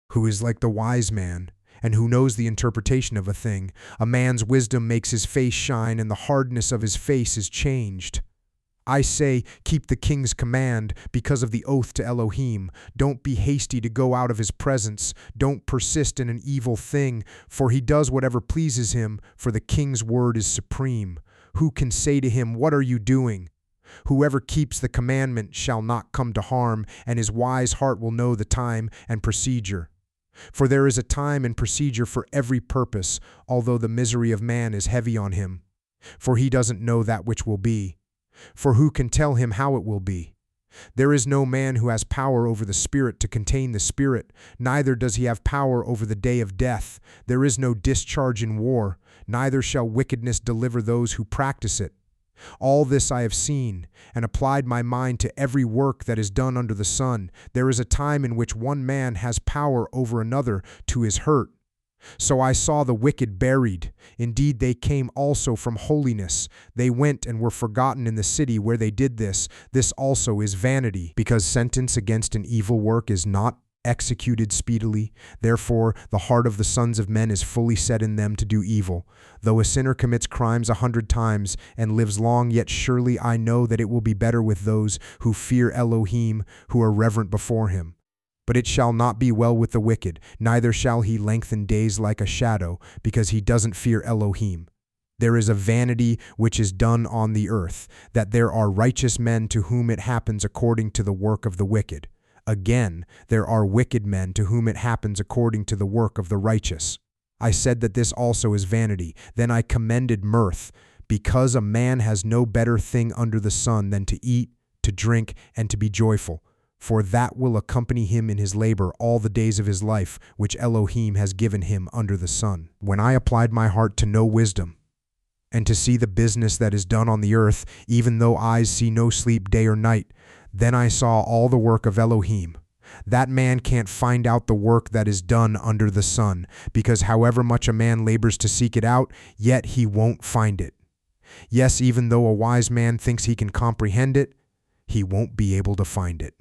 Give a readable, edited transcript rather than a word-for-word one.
who is like the wise man, and who knows the interpretation of a thing. A man's wisdom makes his face shine, and the hardness of his face is changed. I say, keep the king's command because of the oath to Elohim. Don't be hasty to go out of his presence. Don't persist in an evil thing, for he does whatever pleases him, for the king's word is supreme. Who can say to him, what are you doing? Whoever keeps the commandment shall not come to harm, and his wise heart will know the time and procedure. For there is a time and procedure for every purpose, although the misery of man is heavy on him. For he doesn't know that which will be. For who can tell him how it will be? There is no man who has power over the spirit to contain the spirit, neither does he have power over the day of death. There is no discharge in war, neither shall wickedness deliver those who practice it. All this I have seen, and applied my mind to every work that is done under the sun. There is a time in which one man has power over another to his hurt. So I saw the wicked buried. Indeed, they came also from holiness. They went and were forgotten in the city where they did this. This also is vanity, because sentence against an evil work is not executed speedily. Therefore, the heart of the sons of men is fully set in them to do evil. Though a sinner commits crimes 100 times and lives long, yet surely I know that it will be better with those who fear Elohim, who are reverent before him. But it shall not be well with the wicked, neither shall he lengthen days like a shadow, because he doesn't fear Elohim. There is a vanity which is done on the earth, that there are righteous men to whom it happens according to the work of the wicked. Again, there are wicked men to whom it happens according to the work of the righteous. I said that this also is vanity. Then I commended mirth, because a man has no better thing under the sun than to eat, to drink, and to be joyful. For that will accompany him in his labor all the days of his life, which Elohim has given him under the sun. When I applied my heart to know wisdom, and to see the business that is done on the earth, even though eyes see no sleep day or night, then I saw all the work of Elohim. That man can't find out the work that is done under the sun, because however much a man labors to seek it out, yet he won't find it. Yes, even though a wise man thinks he can comprehend it, he won't be able to find it.